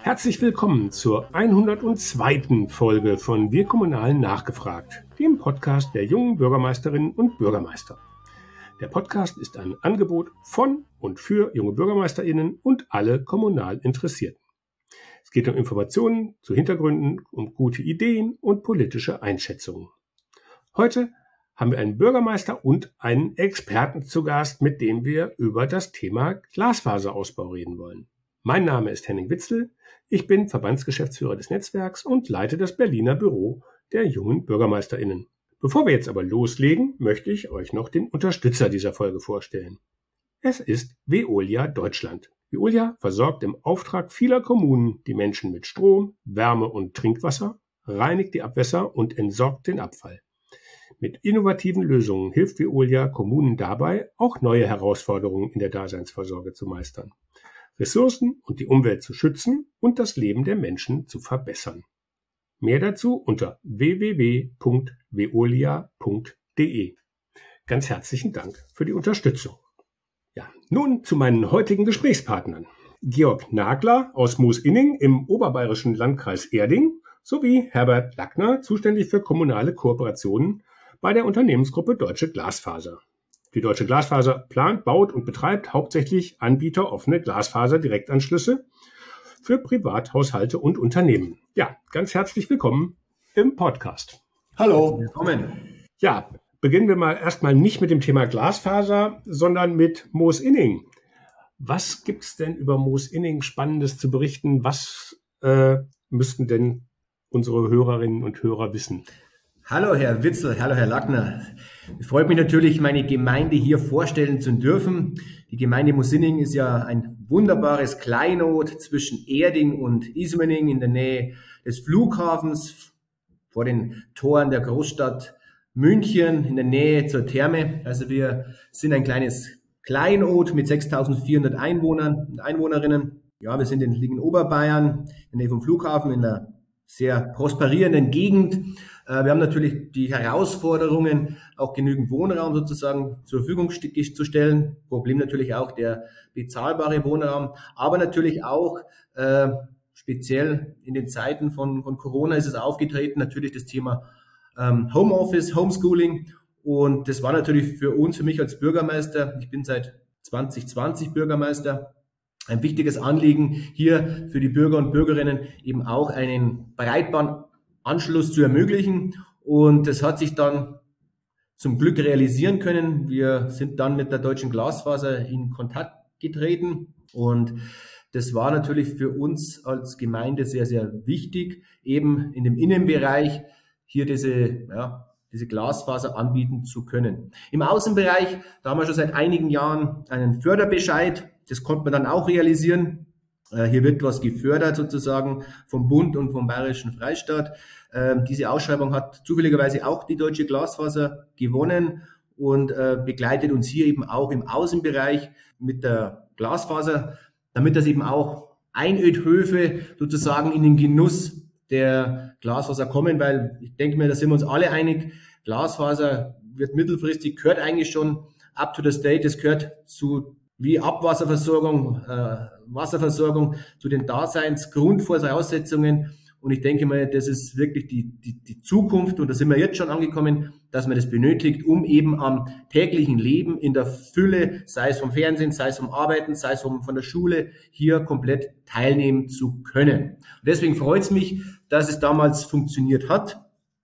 Herzlich willkommen zur 102. Folge von Wir Kommunalen nachgefragt, dem Podcast der jungen Bürgermeisterinnen und Bürgermeister. Der Podcast ist ein Angebot von und für junge BürgermeisterInnen und alle kommunal Interessierten. Es geht um Informationen zu Hintergründen, um gute Ideen und politische Einschätzungen. Heute haben wir einen Bürgermeister und einen Experten zu Gast, mit dem wir über das Thema Glasfaserausbau reden wollen. Mein Name ist Henning Witzel, ich bin Verbandsgeschäftsführer des Netzwerks und leite das Berliner Büro der jungen BürgermeisterInnen. Bevor wir jetzt aber loslegen, möchte ich euch noch den Unterstützer dieser Folge vorstellen. Es ist Veolia Deutschland. Veolia versorgt im Auftrag vieler Kommunen die Menschen mit Strom, Wärme und Trinkwasser, reinigt die Abwässer und entsorgt den Abfall. Mit innovativen Lösungen hilft Veolia Kommunen dabei, auch neue Herausforderungen in der Daseinsvorsorge zu meistern, Ressourcen und die Umwelt zu schützen und das Leben der Menschen zu verbessern. Mehr dazu unter www.veolia.de. Ganz herzlichen Dank für die Unterstützung. Ja, nun zu meinen heutigen Gesprächspartnern. Georg Nagler aus Moos-Inning im oberbayerischen Landkreis Erding sowie Herbert Lackner, zuständig für kommunale Kooperationen bei der Unternehmensgruppe Deutsche Glasfaser. Die Deutsche Glasfaser plant, baut und betreibt hauptsächlich anbieteroffene Glasfaser-Direktanschlüsse für Privathaushalte und Unternehmen. Ja, ganz herzlich willkommen im Podcast. Hallo, willkommen. Ja, beginnen wir mal erstmal nicht mit dem Thema Glasfaser, sondern mit Moos-Inning. Was gibt's denn über Moos-Inning Spannendes zu berichten? Was müssten denn unsere Hörerinnen und Hörer wissen? Hallo Herr Witzel, hallo Herr Lackner. Es freut mich natürlich, meine Gemeinde hier vorstellen zu dürfen. Die Gemeinde Moos-Inning ist ja ein wunderbares Kleinod zwischen Erding und Ismaning in der Nähe des Flughafens vor den Toren der Großstadt München in der Nähe zur Therme. Also wir sind ein kleines Kleinod mit 6.400 Einwohnern und Einwohnerinnen. Ja, wir liegen in Oberbayern, in der Nähe vom Flughafen, in einer sehr prosperierenden Gegend. Wir haben natürlich die Herausforderungen, auch genügend Wohnraum sozusagen zur Verfügung zu stellen. Problem natürlich auch der bezahlbare Wohnraum, aber natürlich auch speziell in den Zeiten von Corona ist es aufgetreten, natürlich das Thema Homeoffice, Homeschooling. Und das war natürlich für mich als Bürgermeister, ich bin seit 2020 Bürgermeister, ein wichtiges Anliegen, hier für die Bürger und Bürgerinnen eben auch einen Breitbandanschluss zu ermöglichen. Und das hat sich dann zum Glück realisieren können. Wir sind dann mit der Deutschen Glasfaser in Kontakt getreten. Und das war natürlich für uns als Gemeinde sehr, sehr wichtig, eben in dem Innenbereich hier diese Glasfaser anbieten zu können. Im Außenbereich, da haben wir schon seit einigen Jahren einen Förderbescheid. Das konnte man dann auch realisieren. Hier wird was gefördert sozusagen vom Bund und vom Bayerischen Freistaat. Diese Ausschreibung hat zufälligerweise auch die Deutsche Glasfaser gewonnen und begleitet uns hier eben auch im Außenbereich mit der Glasfaser, damit das eben auch Einödhöfe sozusagen in den Genuss der Glasfaser kommen, weil ich denke mir, da sind wir uns alle einig, Glasfaser wird mittelfristig, gehört eigentlich schon up to the state, es gehört zu wie Abwasserversorgung, Wasserversorgung zu den Daseinsgrundvoraussetzungen. Und ich denke mal, das ist wirklich die Zukunft, und da sind wir jetzt schon angekommen, dass man das benötigt, um eben am täglichen Leben in der Fülle, sei es vom Fernsehen, sei es vom Arbeiten, sei es von der Schule, hier komplett teilnehmen zu können. Und deswegen freut es mich, dass es damals funktioniert hat.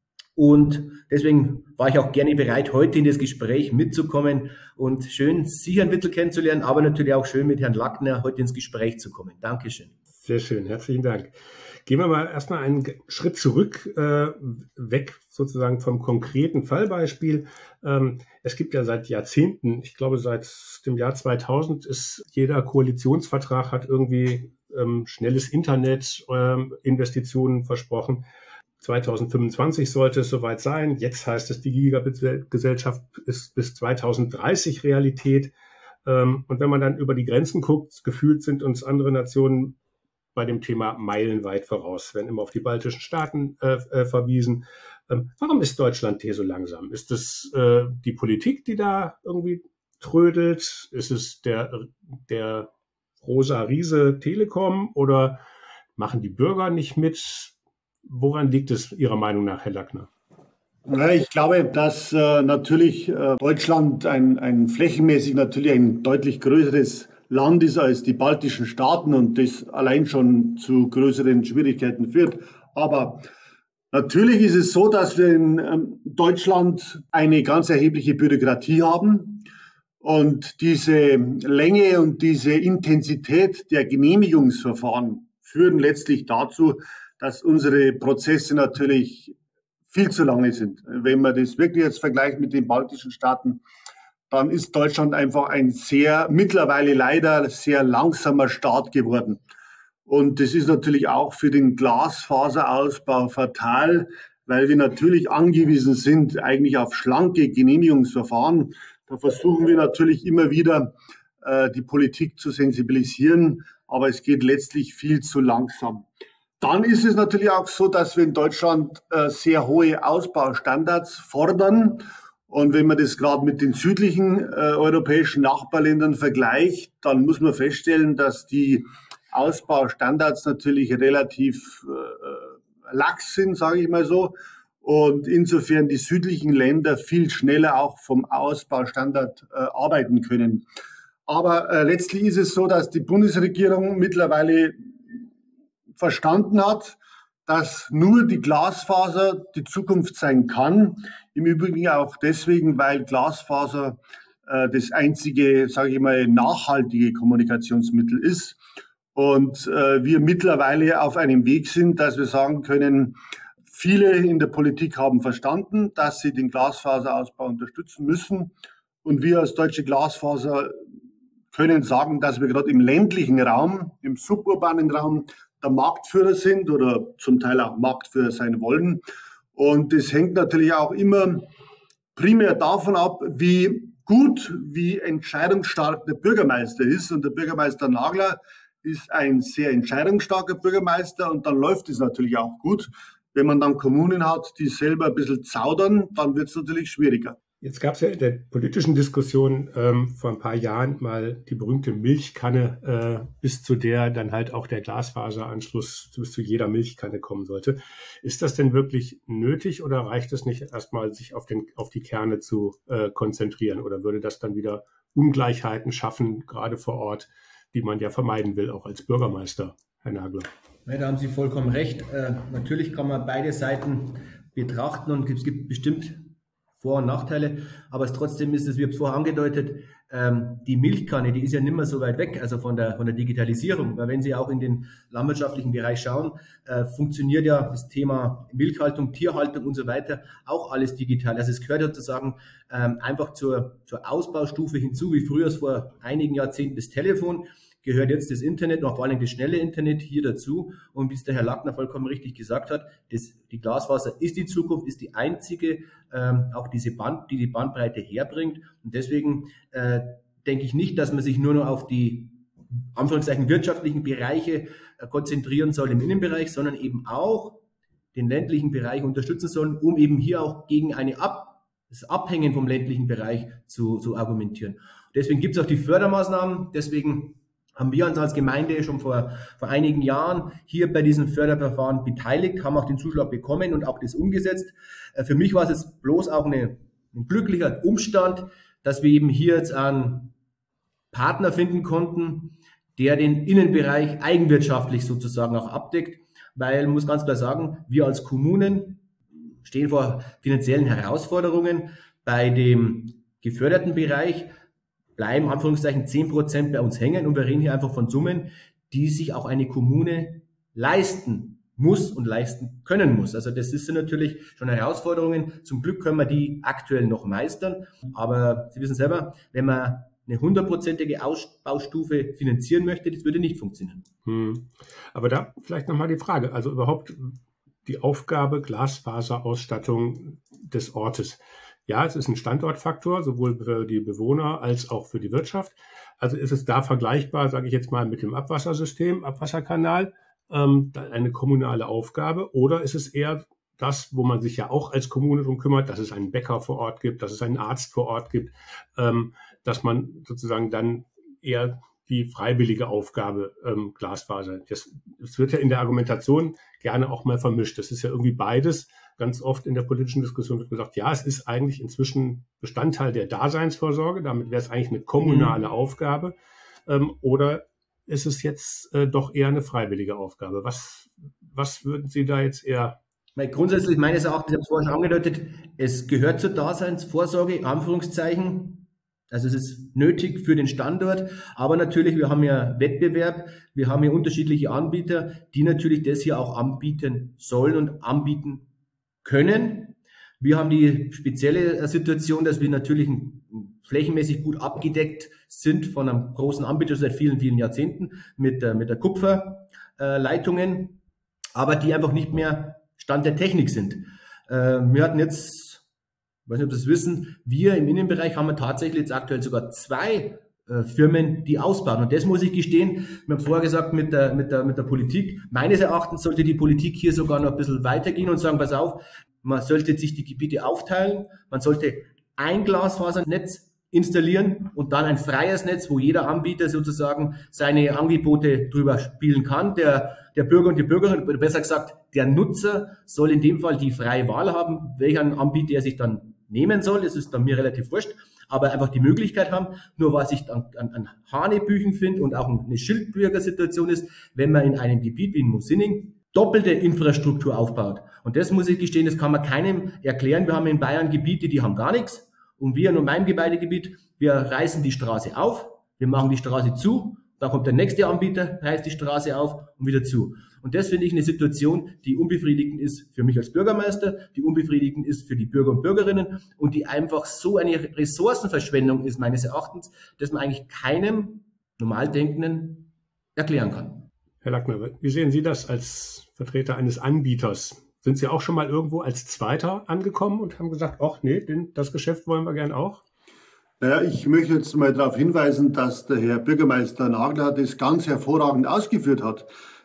Und deswegen war ich auch gerne bereit, heute in das Gespräch mitzukommen und schön, Sie, Herrn Wittel, kennenzulernen, aber natürlich auch schön mit Herrn Lackner heute ins Gespräch zu kommen. Dankeschön. Sehr schön, herzlichen Dank. Gehen wir mal erstmal einen Schritt zurück, weg sozusagen vom konkreten Fallbeispiel. Es gibt ja seit Jahrzehnten, ich glaube seit dem Jahr 2000 ist jeder Koalitionsvertrag hat irgendwie schnelles Internet, Investitionen versprochen. 2025 sollte es soweit sein. Jetzt heißt es, die Gigabit-Gesellschaft ist bis 2030 Realität. Und wenn man dann über die Grenzen guckt, gefühlt sind uns andere Nationen bei dem Thema meilenweit voraus. Werden immer auf die baltischen Staaten verwiesen. Warum ist Deutschland hier so langsam? Ist es die Politik, die da irgendwie trödelt? Ist es der rosa Riese Telekom oder machen die Bürger nicht mit? Woran liegt es Ihrer Meinung nach, Herr Lackner? Ja, ich glaube, dass natürlich Deutschland ein flächenmäßig natürlich ein deutlich größeres Land ist als die baltischen Staaten und das allein schon zu größeren Schwierigkeiten führt. Aber natürlich ist es so, dass wir in Deutschland eine ganz erhebliche Bürokratie haben. Und diese Länge und diese Intensität der Genehmigungsverfahren führen letztlich dazu, dass unsere Prozesse natürlich viel zu lange sind. Wenn man das wirklich jetzt vergleicht mit den baltischen Staaten, dann ist Deutschland einfach ein mittlerweile leider sehr langsamer Staat geworden. Und das ist natürlich auch für den Glasfaserausbau fatal, weil wir natürlich angewiesen sind eigentlich auf schlanke Genehmigungsverfahren. Da versuchen wir natürlich immer wieder, die Politik zu sensibilisieren, aber es geht letztlich viel zu langsam. Dann ist es natürlich auch so, dass wir in Deutschland sehr hohe Ausbaustandards fordern. Und wenn man das gerade mit den südlichen europäischen Nachbarländern vergleicht, dann muss man feststellen, dass die Ausbaustandards natürlich relativ lax sind, sage ich mal so. Und insofern die südlichen Länder viel schneller auch vom Ausbaustandard arbeiten können. Aber letztlich ist es so, dass die Bundesregierung mittlerweile verstanden hat, dass nur die Glasfaser die Zukunft sein kann. Im Übrigen auch deswegen, weil Glasfaser das einzige, sage ich mal, nachhaltige Kommunikationsmittel ist. Und wir mittlerweile auf einem Weg sind, dass wir sagen können, viele in der Politik haben verstanden, dass sie den Glasfaserausbau unterstützen müssen. Und wir als Deutsche Glasfaser können sagen, dass wir gerade im ländlichen Raum, im suburbanen Raum der Marktführer sind oder zum Teil auch Marktführer sein wollen. Und das hängt natürlich auch immer primär davon ab, wie gut, wie entscheidungsstark der Bürgermeister ist. Und der Bürgermeister Nagler ist ein sehr entscheidungsstarker Bürgermeister und dann läuft es natürlich auch gut. Wenn man dann Kommunen hat, die selber ein bisschen zaudern, dann wird es natürlich schwieriger. Jetzt gab es ja in der politischen Diskussion vor ein paar Jahren mal die berühmte Milchkanne, bis zu der dann halt auch der Glasfaseranschluss bis zu jeder Milchkanne kommen sollte. Ist das denn wirklich nötig oder reicht es nicht erstmal, sich auf die Kerne zu konzentrieren? Oder würde das dann wieder Ungleichheiten schaffen, gerade vor Ort, die man ja vermeiden will, auch als Bürgermeister, Herr Nagler? Ja, da haben Sie vollkommen recht. Natürlich kann man beide Seiten betrachten und es gibt bestimmt Vor- und Nachteile, aber trotzdem ist es, wie ich es vorher angedeutet, die Milchkanne, die ist ja nicht mehr so weit weg, also von der Digitalisierung, weil wenn Sie auch in den landwirtschaftlichen Bereich schauen, funktioniert ja das Thema Milchhaltung, Tierhaltung und so weiter auch alles digital. Also es gehört sozusagen einfach zur Ausbaustufe hinzu, wie früher vor einigen Jahrzehnten das Telefon, gehört jetzt das Internet, noch vor allem das schnelle Internet hier dazu. Und wie es der Herr Lackner vollkommen richtig gesagt hat, die Glasfaser ist die Zukunft, ist die einzige, auch die Bandbreite herbringt. Und deswegen denke ich nicht, dass man sich nur noch auf die Anführungszeichen wirtschaftlichen Bereiche konzentrieren soll im Innenbereich, sondern eben auch den ländlichen Bereich unterstützen soll, um eben hier auch gegen das Abhängen vom ländlichen Bereich zu argumentieren. Deswegen gibt es auch die Fördermaßnahmen, deswegen haben wir uns als Gemeinde schon vor einigen Jahren hier bei diesem Förderverfahren beteiligt, haben auch den Zuschlag bekommen und auch das umgesetzt. Für mich war es jetzt bloß auch ein glücklicher Umstand, dass wir eben hier jetzt einen Partner finden konnten, der den Innenbereich eigenwirtschaftlich sozusagen auch abdeckt, weil, muss ganz klar sagen, wir als Kommunen stehen vor finanziellen Herausforderungen. Bei dem geförderten Bereich bleiben Anführungszeichen 10% bei uns hängen und wir reden hier einfach von Summen, die sich auch eine Kommune leisten muss und leisten können muss. Also das sind natürlich schon Herausforderungen. Zum Glück können wir die aktuell noch meistern, aber Sie wissen selber, wenn man eine 100%ige Ausbaustufe finanzieren möchte, das würde nicht funktionieren. Aber da vielleicht nochmal die Frage, also überhaupt die Aufgabe Glasfaserausstattung des Ortes. Ja, es ist ein Standortfaktor, sowohl für die Bewohner als auch für die Wirtschaft. Also ist es da vergleichbar, sage ich jetzt mal, mit dem Abwassersystem, Abwasserkanal, eine kommunale Aufgabe? Oder ist es eher das, wo man sich ja auch als Kommune drum kümmert, dass es einen Bäcker vor Ort gibt, dass es einen Arzt vor Ort gibt, dass man sozusagen dann eher die freiwillige Aufgabe Glasfaser. Das wird ja in der Argumentation gerne auch mal vermischt. Das ist ja irgendwie beides. Ganz oft in der politischen Diskussion wird gesagt, ja, es ist eigentlich inzwischen Bestandteil der Daseinsvorsorge. Damit wäre es eigentlich eine kommunale Aufgabe. Oder ist es jetzt doch eher eine freiwillige Aufgabe? Was würden Sie da jetzt eher? Grundsätzlich meines Erachtens, ich habe es vorhin schon angedeutet, es gehört zur Daseinsvorsorge, Anführungszeichen. Also es ist nötig für den Standort, aber natürlich, wir haben ja Wettbewerb, wir haben ja unterschiedliche Anbieter, die natürlich das hier auch anbieten sollen und anbieten können. Wir haben die spezielle Situation, dass wir natürlich flächenmäßig gut abgedeckt sind von einem großen Anbieter seit vielen, vielen Jahrzehnten mit der Kupferleitungen, aber die einfach nicht mehr Stand der Technik sind. Wir hatten jetzt, ich weiß nicht, ob Sie das wissen, wir im Innenbereich haben wir tatsächlich jetzt aktuell sogar 2 Firmen, die ausbauen. Und das muss ich gestehen, wir haben vorher gesagt, mit der Politik, meines Erachtens sollte die Politik hier sogar noch ein bisschen weitergehen und sagen, pass auf, man sollte sich die Gebiete aufteilen, man sollte ein Glasfasernetz installieren und dann ein freies Netz, wo jeder Anbieter sozusagen seine Angebote drüber spielen kann. Der Bürger und die Bürgerin, oder besser gesagt, der Nutzer soll in dem Fall die freie Wahl haben, welchen Anbieter er sich dann nehmen soll. Das ist dann mir relativ wurscht, aber einfach die Möglichkeit haben. Nur was ich an Hanebüchen finde und auch eine Schildbürgersituation ist, wenn man in einem Gebiet wie in Mosinning doppelte Infrastruktur aufbaut. Und das muss ich gestehen, das kann man keinem erklären. Wir haben in Bayern Gebiete, die haben gar nichts. Und wir in meinem Gemeindegebiet, wir reißen die Straße auf, wir machen die Straße zu, dann kommt der nächste Anbieter, reißt die Straße auf und wieder zu. Und das finde ich eine Situation, die unbefriedigend ist für mich als Bürgermeister, die unbefriedigend ist für die Bürger und Bürgerinnen und die einfach so eine Ressourcenverschwendung ist meines Erachtens, dass man eigentlich keinem Normaldenkenden erklären kann. Herr Lackner, wie sehen Sie das als Vertreter eines Anbieters? Sind Sie auch schon mal irgendwo als Zweiter angekommen und haben gesagt, ach nee, das Geschäft wollen wir gern auch? Naja, ich möchte jetzt mal darauf hinweisen, dass der Herr Bürgermeister Nagler das ganz hervorragend ausgeführt hat.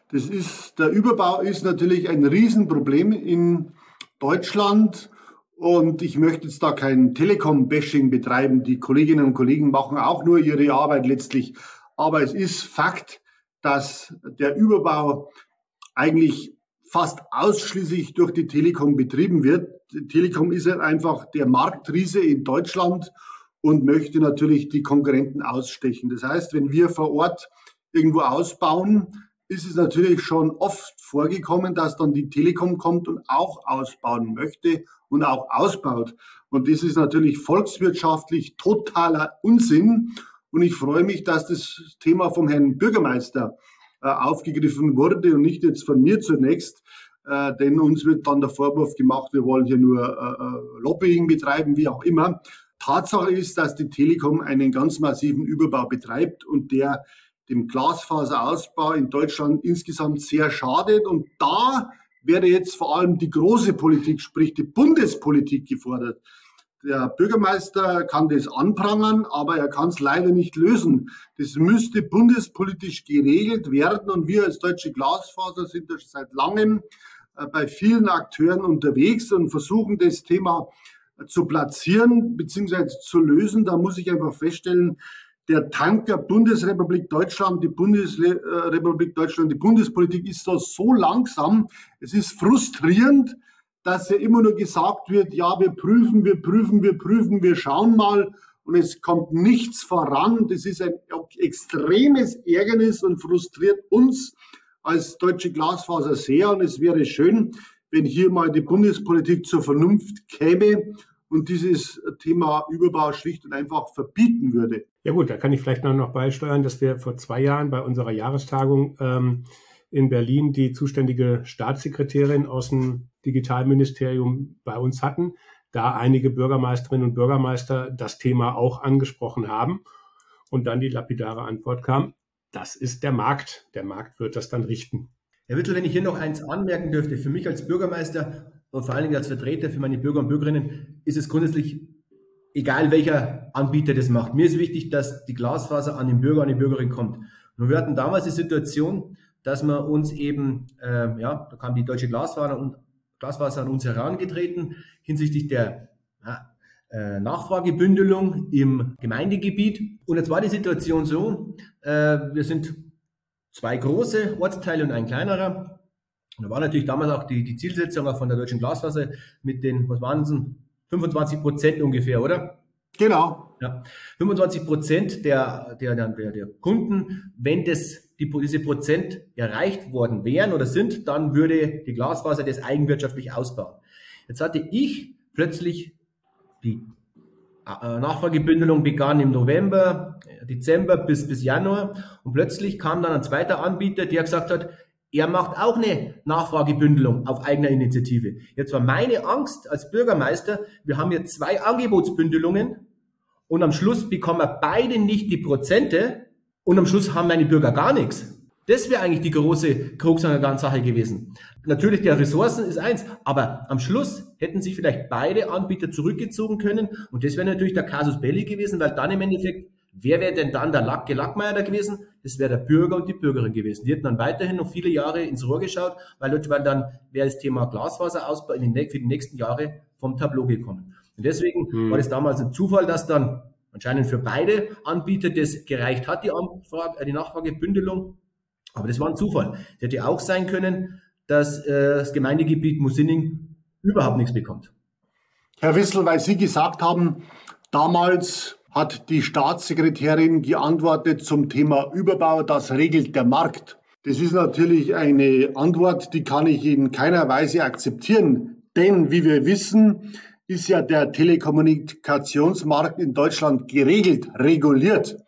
Der Überbau ist natürlich ein Riesenproblem in Deutschland und ich möchte jetzt da kein Telekom-Bashing betreiben. Die Kolleginnen und Kollegen machen auch nur ihre Arbeit letztlich. Aber es ist Fakt, dass der Überbau eigentlich fast ausschließlich durch die Telekom betrieben wird. Die Telekom ist halt einfach der Marktriese in Deutschland und möchte natürlich die Konkurrenten ausstechen. Das heißt, wenn wir vor Ort irgendwo ausbauen, ist es natürlich schon oft vorgekommen, dass dann die Telekom kommt und auch ausbauen möchte und auch ausbaut. Und das ist natürlich volkswirtschaftlich totaler Unsinn. Und ich freue mich, dass das Thema vom Herrn Bürgermeister aufgegriffen wurde und nicht jetzt von mir zunächst, denn uns wird dann der Vorwurf gemacht, wir wollen hier nur Lobbying betreiben, wie auch immer. Tatsache ist, dass die Telekom einen ganz massiven Überbau betreibt und der dem Glasfaserausbau in Deutschland insgesamt sehr schadet. Und da wäre jetzt vor allem die große Politik, sprich die Bundespolitik gefordert. Der Bürgermeister kann das anprangern, aber er kann es leider nicht lösen. Das müsste bundespolitisch geregelt werden und wir als Deutsche Glasfaser sind da seit langem bei vielen Akteuren unterwegs und versuchen das Thema zu platzieren bzw. zu lösen. Da muss ich einfach feststellen, der Tanker Bundesrepublik Deutschland, die Bundespolitik ist da so langsam. Es ist frustrierend, dass ja immer nur gesagt wird, ja, wir prüfen, wir schauen mal und es kommt nichts voran. Das ist ein extremes Ärgernis und frustriert uns als Deutsche Glasfaser sehr und es wäre schön, wenn hier mal die Bundespolitik zur Vernunft käme und dieses Thema Überbau schlicht und einfach verbieten würde. Ja gut, da kann ich vielleicht noch beisteuern, dass wir vor 2 Jahren bei unserer Jahrestagung in Berlin die zuständige Staatssekretärin aus dem Digitalministerium bei uns hatten, da einige Bürgermeisterinnen und Bürgermeister das Thema auch angesprochen haben und dann die lapidare Antwort kam, das ist der Markt. Der Markt wird das dann richten. Herr Wittel, wenn ich hier noch eins anmerken dürfte, für mich als Bürgermeister und vor allen Dingen als Vertreter für meine Bürger und Bürgerinnen ist es grundsätzlich egal, welcher Anbieter das macht. Mir ist wichtig, dass die Glasfaser an den Bürger, an die Bürgerin kommt. Nur wir hatten damals die Situation, dass wir uns eben, da kam die Deutsche Glasfaser an uns herangetreten hinsichtlich der Nachfragebündelung im Gemeindegebiet. Und jetzt war die Situation so, wir sind 2 große Ortsteile und ein kleinerer. Und da war natürlich damals auch die Zielsetzung auch von der Deutschen Glasfaser mit den, was waren es, 25% ungefähr, oder? Genau. Ja, 25% der Kunden, wenn diese Prozent erreicht worden wären oder sind, dann würde die Glasfaser das eigenwirtschaftlich ausbauen. Jetzt hatte ich plötzlich die Nachfragebündelung begann im November, Dezember bis Januar und plötzlich kam dann ein zweiter Anbieter, der gesagt hat, er macht auch eine Nachfragebündelung auf eigener Initiative. Jetzt war meine Angst als Bürgermeister, wir haben hier 2 Angebotsbündelungen und am Schluss bekommen wir beide nicht die Prozente und am Schluss haben meine Bürger gar nichts. Das wäre eigentlich die große Krux an der ganzen Sache gewesen. Natürlich, der Ressourcen ist eins, aber am Schluss hätten sich vielleicht beide Anbieter zurückgezogen können und das wäre natürlich der Casus Belli gewesen, weil dann im Endeffekt, wer wäre denn dann der Gelackmeier da gewesen? Das wäre der Bürger und die Bürgerin gewesen. Die hätten dann weiterhin noch viele Jahre ins Rohr geschaut, weil dann wäre das Thema Glasfaserausbau für die nächsten Jahre vom Tableau gekommen. Und deswegen war das damals ein Zufall, dass dann anscheinend für beide Anbieter das gereicht hat, die Nachfragebündelung. Aber das war ein Zufall. Es hätte auch sein können, dass das Gemeindegebiet Musinning überhaupt nichts bekommt. Herr Wissel, weil Sie gesagt haben, damals hat die Staatssekretärin geantwortet zum Thema Überbau, das regelt der Markt. Das ist natürlich eine Antwort, die kann ich in keiner Weise akzeptieren. Denn, wie wir wissen, ist ja der Telekommunikationsmarkt in Deutschland geregelt, reguliert.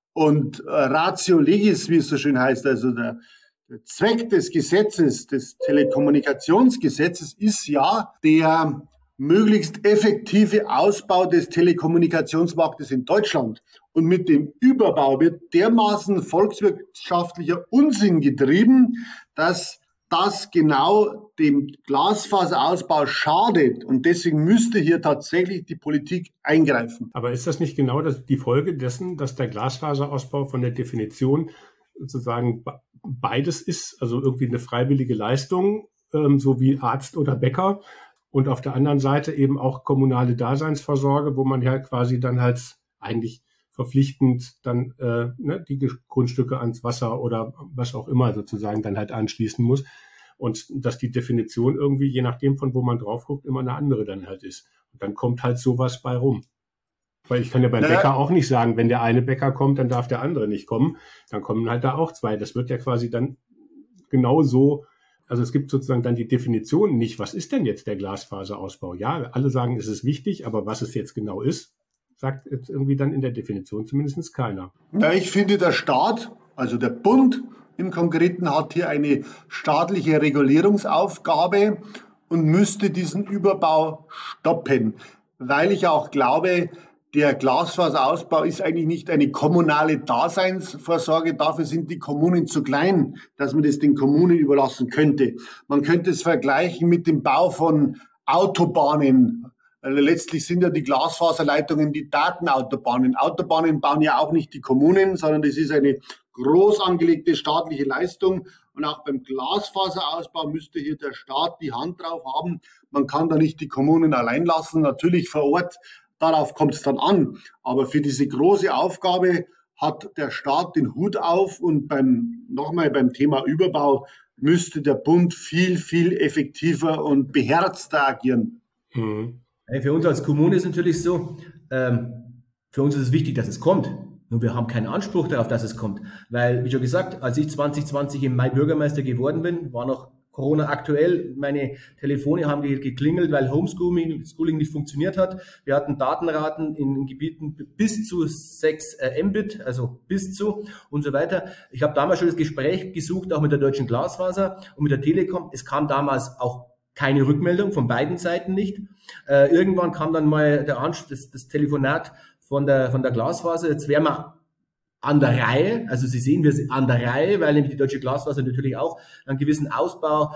Und Ratio Legis, wie es so schön heißt, also der Zweck des Gesetzes, des Telekommunikationsgesetzes ist ja der möglichst effektive Ausbau des Telekommunikationsmarktes in Deutschland. Und mit dem Überbau wird dermaßen volkswirtschaftlicher Unsinn getrieben, dass das genau dem Glasfaserausbau schadet. Und deswegen müsste hier tatsächlich die Politik eingreifen. Aber ist das nicht genau die Folge dessen, dass der Glasfaserausbau von der Definition sozusagen beides ist, also irgendwie eine freiwillige Leistung, so wie Arzt oder Bäcker, und auf der anderen Seite eben auch kommunale Daseinsvorsorge, wo man ja quasi dann halt eigentlich verpflichtend dann die Grundstücke ans Wasser oder was auch immer sozusagen dann halt anschließen muss. Und dass die Definition irgendwie, je nachdem von wo man drauf guckt, immer eine andere dann halt ist. Und dann kommt halt sowas bei rum. Weil ich kann ja beim Bäcker auch nicht sagen, wenn der eine Bäcker kommt, dann darf der andere nicht kommen. Dann kommen halt da auch 2. Das wird ja quasi dann genau so. Also es gibt sozusagen dann die Definition nicht, was ist denn jetzt der Glasfaserausbau? Ja, alle sagen, es ist wichtig, aber was es jetzt genau ist, sagt jetzt irgendwie dann in der Definition zumindest keiner. Ja, ich finde, der Staat, also der Bund im Konkreten, hat hier eine staatliche Regulierungsaufgabe und müsste diesen Überbau stoppen, weil ich auch glaube, der Glasfaserausbau ist eigentlich nicht eine kommunale Daseinsvorsorge. Dafür sind die Kommunen zu klein, dass man das den Kommunen überlassen könnte. Man könnte es vergleichen mit dem Bau von Autobahnen. Letztlich sind ja die Glasfaserleitungen die Datenautobahnen. Autobahnen bauen ja auch nicht die Kommunen, sondern das ist eine groß angelegte staatliche Leistung. Und auch beim Glasfaserausbau müsste hier der Staat die Hand drauf haben. Man kann da nicht die Kommunen allein lassen. Natürlich vor Ort, darauf kommt es dann an. Aber für diese große Aufgabe hat der Staat den Hut auf. Und beim Thema Überbau müsste der Bund viel, viel effektiver und beherzter agieren. Für uns als Kommune ist es natürlich so, für uns ist es wichtig, dass es kommt. Nur wir haben keinen Anspruch darauf, dass es kommt. Weil, wie schon gesagt, als ich 2020 im Mai Bürgermeister geworden bin, war noch Corona aktuell. Meine Telefone haben geklingelt, weil Homeschooling nicht funktioniert hat. Wir hatten Datenraten in Gebieten bis zu 6 Mbit, also bis zu und so weiter. Ich habe damals schon das Gespräch gesucht, auch mit der Deutschen Glasfaser und mit der Telekom. Es kam damals auch keine Rückmeldung von beiden Seiten nicht. Irgendwann kam dann mal das Telefonat von der Glasfaser. Jetzt wären wir an der Reihe, also Sie sehen, wir sind an der Reihe, weil nämlich die Deutsche Glasfaser natürlich auch einen gewissen Ausbau,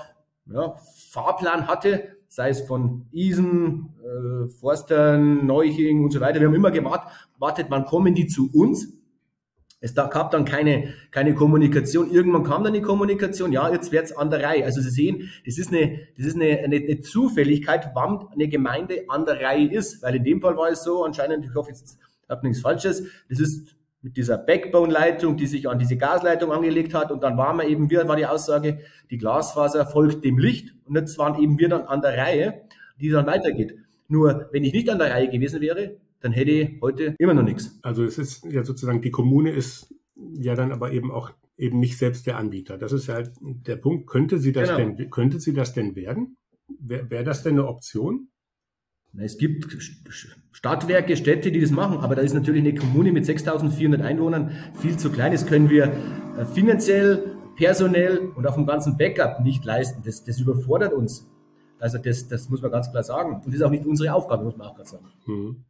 Fahrplan hatte, sei es von Isen, Forstern, Neuching und so weiter. Wir haben immer gewartet, wann kommen die zu uns? gab dann keine Kommunikation. Irgendwann kam dann die Kommunikation, ja, jetzt wird's an der Reihe. Also Sie sehen, das ist eine Zufälligkeit, wann eine Gemeinde an der Reihe ist. Weil in dem Fall war es so, anscheinend, ich hoffe, jetzt habe nichts Falsches, das ist mit dieser Backbone-Leitung, die sich an diese Gasleitung angelegt hat. Und dann war die Aussage, die Glasfaser folgt dem Licht. Und jetzt waren eben wir dann an der Reihe, die dann weitergeht. Nur, wenn ich nicht an der Reihe gewesen wäre, dann hätte ich heute immer noch nichts. Also es ist ja sozusagen, die Kommune ist ja dann aber eben auch eben nicht selbst der Anbieter. Das ist ja halt der Punkt. Könnte sie das denn werden? Wäre das denn eine Option? Es gibt Stadtwerke, Städte, die das machen, aber da ist natürlich eine Kommune mit 6.400 Einwohnern viel zu klein. Das können wir finanziell, personell und auf dem ganzen Backup nicht leisten. Das überfordert uns. Also das muss man ganz klar sagen. Und das ist auch nicht unsere Aufgabe, muss man auch gerade sagen.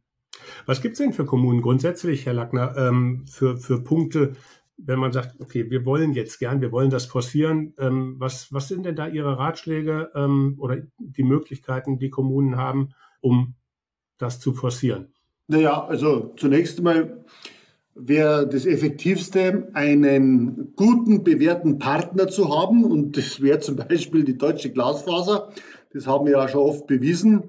Was gibt es denn für Kommunen grundsätzlich, Herr Lackner, für Punkte, wenn man sagt, okay, wir wollen das forcieren? Was sind denn da Ihre Ratschläge oder die Möglichkeiten, die Kommunen haben, um das zu forcieren? Naja, also zunächst einmal wäre das Effektivste, einen guten, bewährten Partner zu haben. Und das wäre zum Beispiel die Deutsche Glasfaser. Das haben wir ja schon oft bewiesen.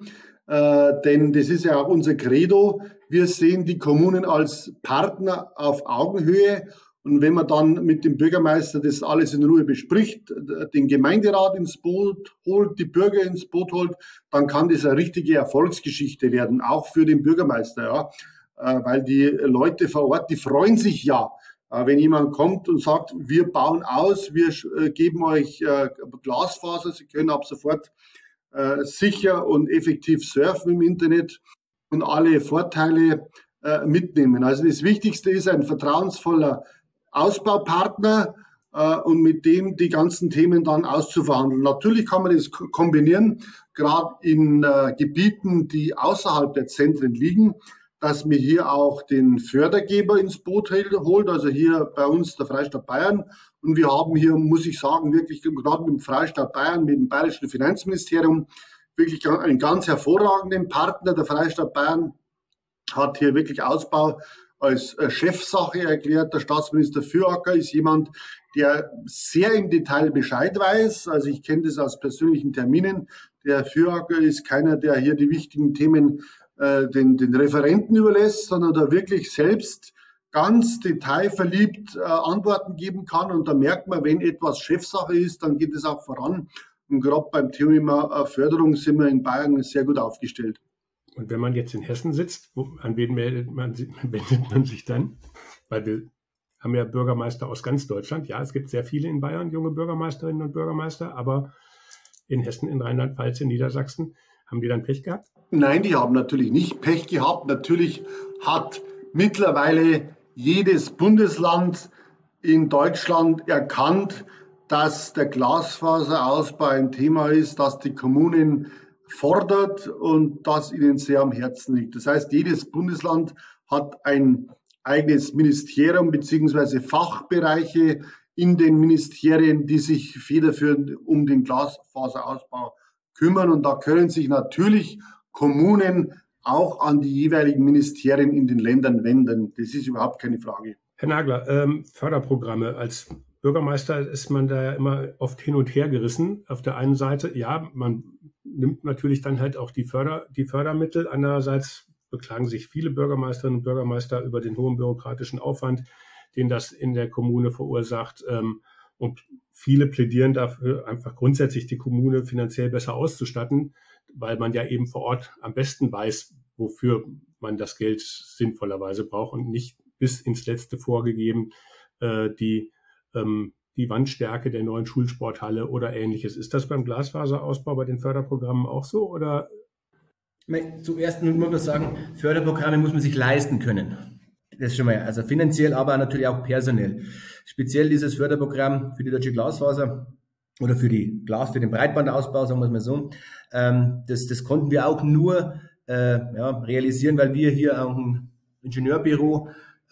Denn das ist ja auch unser Credo. Wir sehen die Kommunen als Partner auf Augenhöhe. Und wenn man dann mit dem Bürgermeister das alles in Ruhe bespricht, den Gemeinderat ins Boot holt, die Bürger ins Boot holt, dann kann das eine richtige Erfolgsgeschichte werden, auch für den Bürgermeister. Ja. Weil die Leute vor Ort, die freuen sich ja, wenn jemand kommt und sagt, wir bauen aus, wir geben euch Glasfaser, Sie können ab sofort sicher und effektiv surfen im Internet und alle Vorteile mitnehmen. Also das Wichtigste ist ein vertrauensvoller Ausbaupartner und mit dem die ganzen Themen dann auszuverhandeln. Natürlich kann man das kombinieren, gerade in Gebieten, die außerhalb der Zentren liegen, dass man hier auch den Fördergeber ins Boot holt, also hier bei uns der Freistaat Bayern. Und wir haben hier, muss ich sagen, wirklich gerade mit dem Freistaat Bayern, mit dem Bayerischen Finanzministerium, wirklich einen ganz hervorragenden Partner. Der Freistaat Bayern hat hier wirklich Ausbau als Chefsache erklärt. Der Staatsminister Füracker ist jemand, der sehr im Detail Bescheid weiß. Also ich kenne das aus persönlichen Terminen. Der Füracker ist keiner, der hier die wichtigen Themen den Referenten überlässt, sondern da wirklich selbst ganz detailverliebt Antworten geben kann. Und da merkt man, wenn etwas Chefsache ist, dann geht es auch voran. Und gerade beim Thema Förderung sind wir in Bayern sehr gut aufgestellt. Und wenn man jetzt in Hessen sitzt, an wen wendet man sich dann? Weil wir haben ja Bürgermeister aus ganz Deutschland. Ja, es gibt sehr viele in Bayern, junge Bürgermeisterinnen und Bürgermeister, aber in Hessen, in Rheinland-Pfalz, in Niedersachsen, haben die dann Pech gehabt? Nein, die haben natürlich nicht Pech gehabt. Natürlich hat mittlerweile jedes Bundesland in Deutschland erkannt, dass der Glasfaserausbau ein Thema ist, das die Kommunen fordert und das ihnen sehr am Herzen liegt. Das heißt, jedes Bundesland hat ein eigenes Ministerium bzw. Fachbereiche in den Ministerien, die sich federführend um den Glasfaserausbau kümmern. Und da können sich natürlich Kommunen auch an die jeweiligen Ministerien in den Ländern wenden. Das ist überhaupt keine Frage. Herr Nagler, Förderprogramme. Als Bürgermeister ist man da ja immer oft hin und her gerissen. Auf der einen Seite, ja, man nimmt natürlich dann halt auch die Fördermittel. Andererseits beklagen sich viele Bürgermeisterinnen und Bürgermeister über den hohen bürokratischen Aufwand, den das in der Kommune verursacht. Und viele plädieren dafür, einfach grundsätzlich die Kommune finanziell besser auszustatten, weil man ja eben vor Ort am besten weiß, wofür man das Geld sinnvollerweise braucht und nicht bis ins Letzte vorgegeben die Wandstärke der neuen Schulsporthalle oder Ähnliches. Ist das beim Glasfaserausbau bei den Förderprogrammen auch so? Oder? Zuerst muss man sagen, Förderprogramme muss man sich leisten können. Das ist schon mal, also finanziell, aber natürlich auch personell. Speziell dieses Förderprogramm für die Deutsche Glasfaser oder für den Breitbandausbau, sagen wir es mal so, das konnten wir auch nur realisieren, weil wir hier auch ein Ingenieurbüro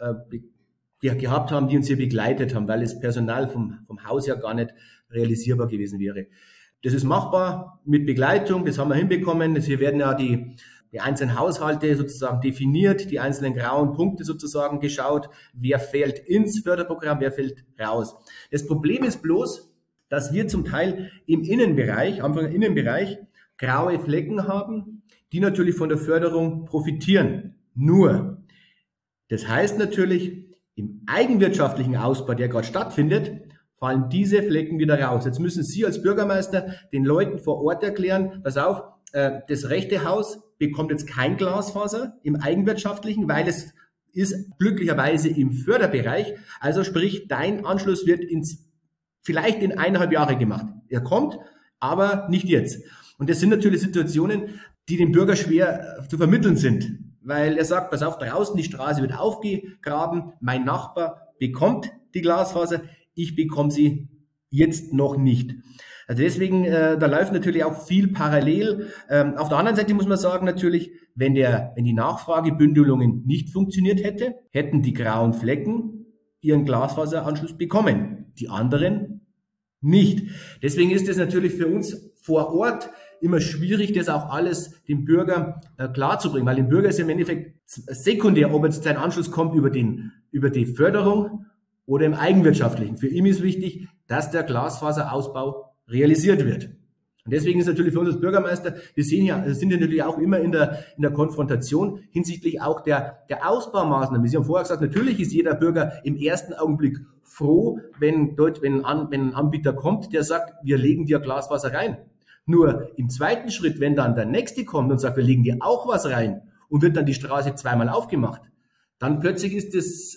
gehabt haben, die uns hier begleitet haben, weil das Personal vom Haus ja gar nicht realisierbar gewesen wäre. Das ist machbar mit Begleitung, das haben wir hinbekommen. Hier werden ja die die einzelnen Haushalte sozusagen definiert, die einzelnen grauen Punkte sozusagen geschaut, wer fällt ins Förderprogramm, wer fällt raus. Das Problem ist bloß, dass wir zum Teil im Innenbereich, graue Flecken haben, die natürlich von der Förderung profitieren. Nur, das heißt natürlich, im eigenwirtschaftlichen Ausbau, der gerade stattfindet, fallen diese Flecken wieder raus. Jetzt müssen Sie als Bürgermeister den Leuten vor Ort erklären, pass auf, das rechte Haus bekommt jetzt kein Glasfaser im eigenwirtschaftlichen, weil es ist glücklicherweise im Förderbereich. Also sprich, dein Anschluss wird vielleicht in 1,5 Jahre gemacht. Er kommt, aber nicht jetzt. Und das sind natürlich Situationen, die dem Bürger schwer zu vermitteln sind, weil er sagt, pass auf, draußen die Straße wird aufgegraben, mein Nachbar bekommt die Glasfaser, ich bekomme sie jetzt noch nicht. Also deswegen, da läuft natürlich auch viel parallel. Auf der anderen Seite muss man sagen natürlich, wenn die Nachfragebündelungen nicht funktioniert hätten die grauen Flecken ihren Glasfaseranschluss bekommen, die anderen nicht. Deswegen ist es natürlich für uns vor Ort immer schwierig, das auch alles dem Bürger klarzubringen, weil dem Bürger ist im Endeffekt sekundär, ob jetzt sein Anschluss kommt über die Förderung oder im Eigenwirtschaftlichen. Für ihn ist wichtig, dass der Glasfaserausbau realisiert wird. Und deswegen ist natürlich für uns als Bürgermeister, wir sind ja natürlich auch immer in der Konfrontation hinsichtlich auch der Ausbaumaßnahmen. Sie haben vorher gesagt, natürlich ist jeder Bürger im ersten Augenblick froh, wenn ein Anbieter kommt, der sagt, wir legen dir Glasfaser rein. Nur im zweiten Schritt, wenn dann der Nächste kommt und sagt, wir legen dir auch was rein und wird dann die Straße zweimal aufgemacht, dann plötzlich ist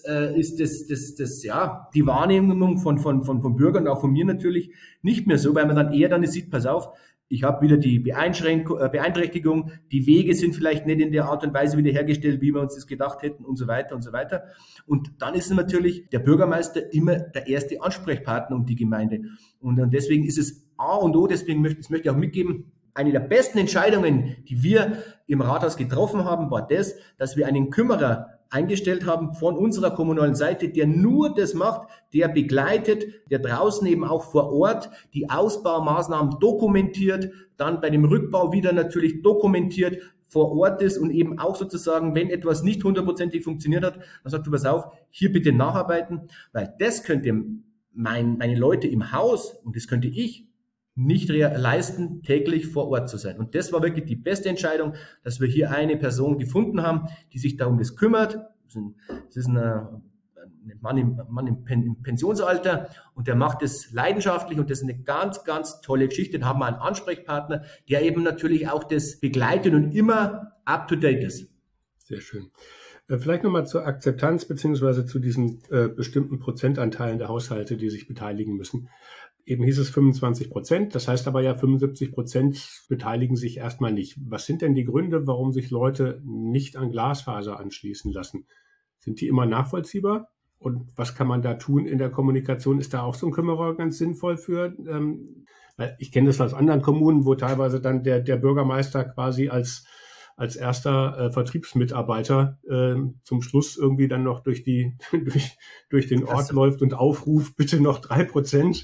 die Wahrnehmung von Bürgern und auch von mir natürlich nicht mehr so, weil man dann eher sieht, pass auf, ich habe wieder die Beeinträchtigung, die Wege sind vielleicht nicht in der Art und Weise wiederhergestellt, wie wir uns das gedacht hätten und so weiter und so weiter. Und dann ist natürlich der Bürgermeister immer der erste Ansprechpartner um die Gemeinde. Und deswegen ist es A und O, deswegen möchte ich auch mitgeben, eine der besten Entscheidungen, die wir im Rathaus getroffen haben, war das, dass wir einen Kümmerer eingestellt haben von unserer kommunalen Seite, der nur das macht, der begleitet, der draußen eben auch vor Ort die Ausbaumaßnahmen dokumentiert, dann bei dem Rückbau wieder natürlich dokumentiert, vor Ort ist und eben auch sozusagen, wenn etwas nicht 100%ig funktioniert hat, dann sagt du, pass auf, hier bitte nacharbeiten, weil das könnte meine Leute im Haus und das könnte ich nicht leisten, täglich vor Ort zu sein. Und das war wirklich die beste Entscheidung, dass wir hier eine Person gefunden haben, die sich da um das kümmert. Das ist ein Mann im Pensionsalter und der macht das leidenschaftlich und das ist eine ganz, ganz tolle Geschichte. Dann haben wir einen Ansprechpartner, der eben natürlich auch das begleitet und immer up to date ist. Sehr schön. Vielleicht nochmal zur Akzeptanz beziehungsweise zu diesen bestimmten Prozentanteilen der Haushalte, die sich beteiligen müssen. Eben hieß es 25%, das heißt aber ja 75% beteiligen sich erstmal nicht. Was sind denn die Gründe, warum sich Leute nicht an Glasfaser anschließen lassen? Sind die immer nachvollziehbar? Und was kann man da tun in der Kommunikation? Ist da auch so ein Kümmerer ganz sinnvoll für? Weil ich kenne das aus anderen Kommunen, wo teilweise dann der Bürgermeister quasi als erster Vertriebsmitarbeiter zum Schluss irgendwie dann noch durch den Ort läuft und aufruft, bitte noch 3%.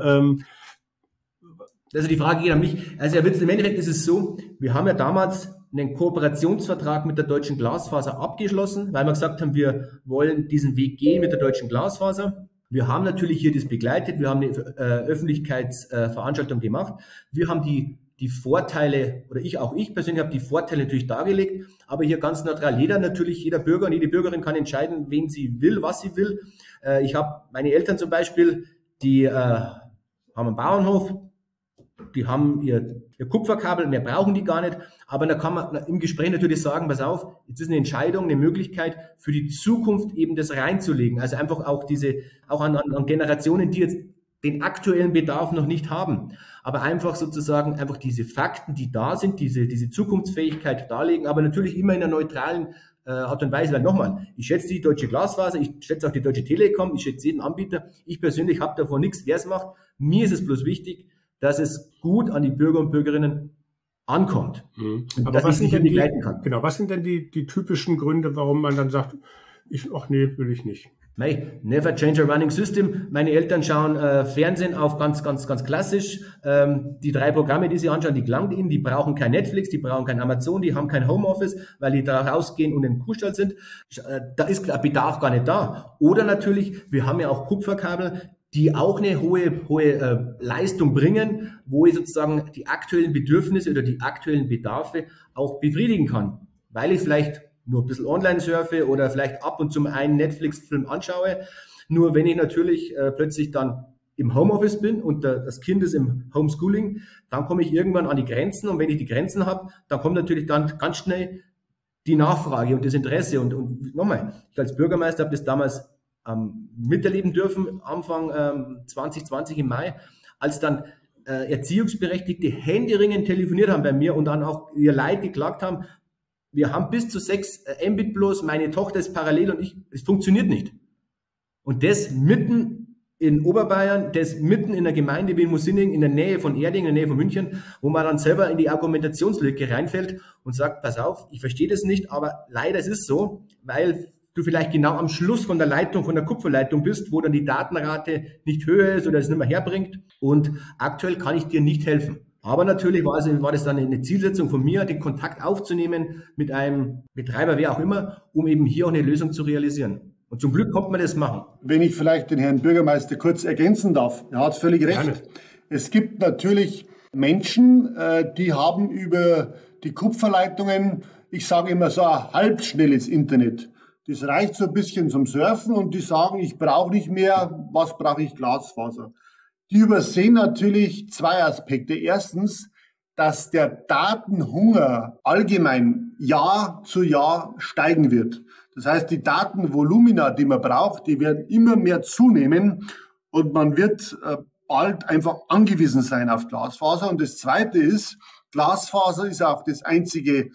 Also die Frage geht an mich. Also Herr Witzel, im Endeffekt ist es so, wir haben ja damals einen Kooperationsvertrag mit der Deutschen Glasfaser abgeschlossen, weil wir gesagt haben, wir wollen diesen Weg gehen mit der Deutschen Glasfaser. Wir haben natürlich hier das begleitet, wir haben eine Öffentlichkeitsveranstaltung gemacht. Wir haben die Vorteile, oder ich persönlich habe die Vorteile natürlich dargelegt, aber hier ganz neutral. Jeder Bürger und jede Bürgerin kann entscheiden, wen sie will, was sie will. Ich habe meine Eltern zum Beispiel, die haben einen Bauernhof, die haben ihr Kupferkabel, mehr brauchen die gar nicht, aber da kann man im Gespräch natürlich sagen, pass auf, jetzt ist eine Entscheidung, eine Möglichkeit für die Zukunft eben das reinzulegen. Also einfach auch an Generationen, die jetzt den aktuellen Bedarf noch nicht haben, aber einfach diese Fakten, die da sind, diese Zukunftsfähigkeit darlegen, aber natürlich immer in einer neutralen Art und Weise, weil nochmal, ich schätze die Deutsche Glasfaser, ich schätze auch die Deutsche Telekom, ich schätze jeden Anbieter, ich persönlich habe davon nichts, wer es macht, mir ist es bloß wichtig, dass es gut an die Bürger und Bürgerinnen ankommt. Aber was sind denn begleiten kann. Genau, was sind denn die typischen Gründe, warum man dann sagt, will ich nicht? Never change a running system. Meine Eltern schauen Fernsehen auf ganz klassisch. Die 3 Programme, die sie anschauen, die gelangt ihnen. Die brauchen kein Netflix, die brauchen kein Amazon, die haben kein Homeoffice, weil die da rausgehen und im Kuhstall sind. Da ist Bedarf gar nicht da. Oder natürlich, wir haben ja auch Kupferkabel, die auch eine hohe Leistung bringen, wo ich sozusagen die aktuellen Bedürfnisse oder die aktuellen Bedarfe auch befriedigen kann. Weil ich vielleicht nur ein bisschen online surfe oder vielleicht ab und zu einen Netflix-Film anschaue. Nur wenn ich natürlich plötzlich dann im Homeoffice bin und das Kind ist im Homeschooling, dann komme ich irgendwann an die Grenzen. Und wenn ich die Grenzen habe, dann kommt natürlich dann ganz schnell die Nachfrage und das Interesse. Und nochmal, ich als Bürgermeister habe das damals miterleben dürfen, Anfang 2020 im Mai, als dann Erziehungsberechtigte händeringend telefoniert haben bei mir und dann auch ihr Leid geklagt haben, wir haben bis zu 6 Mbit bloß, meine Tochter ist parallel und es funktioniert nicht. Und das mitten in Oberbayern, das mitten in der Gemeinde wie in Mosinning, in der Nähe von Erding, in der Nähe von München, wo man dann selber in die Argumentationslücke reinfällt und sagt, pass auf, ich verstehe das nicht, aber leider es ist so, weil du vielleicht genau am Schluss von der Leitung, von der Kupferleitung bist, wo dann die Datenrate nicht höher ist oder es nicht mehr herbringt. Und aktuell kann ich dir nicht helfen. Aber natürlich war das dann eine Zielsetzung von mir, den Kontakt aufzunehmen mit einem Betreiber, wer auch immer, um eben hier auch eine Lösung zu realisieren. Und zum Glück konnte man das machen. Wenn ich vielleicht den Herrn Bürgermeister kurz ergänzen darf, er hat völlig recht. Gerne. Es gibt natürlich Menschen, die haben über die Kupferleitungen, ich sage immer so ein halbschnelles Internet. Das reicht so ein bisschen zum Surfen und die sagen, ich brauche nicht mehr, was brauche ich, Glasfaser. Die übersehen natürlich 2 Aspekte. Erstens, dass der Datenhunger allgemein Jahr zu Jahr steigen wird. Das heißt, die Datenvolumina, die man braucht, die werden immer mehr zunehmen und man wird bald einfach angewiesen sein auf Glasfaser. Und das Zweite ist, Glasfaser ist auch das einzige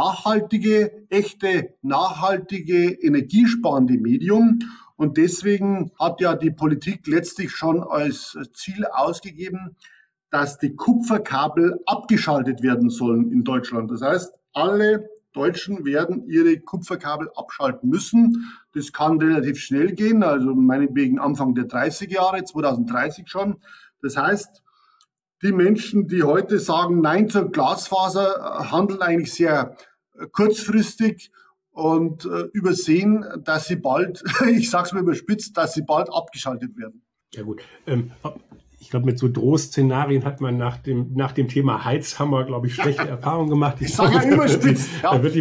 echte nachhaltige, energiesparende Medium. Und deswegen hat ja die Politik letztlich schon als Ziel ausgegeben, dass die Kupferkabel abgeschaltet werden sollen in Deutschland. Das heißt, alle Deutschen werden ihre Kupferkabel abschalten müssen. Das kann relativ schnell gehen, also meinetwegen Anfang der 30er Jahre, 2030 schon. Das heißt, die Menschen, die heute sagen Nein zur Glasfaser, handeln eigentlich sehr kurzfristig und übersehen, dass sie bald, ich sage es mal überspitzt, dass sie bald abgeschaltet werden. Ja gut, ich glaube, mit so Drohszenarien hat man nach dem Thema Heizhammer, glaube ich, schlechte Erfahrungen gemacht. Ich sage ja überspitzt. Da wird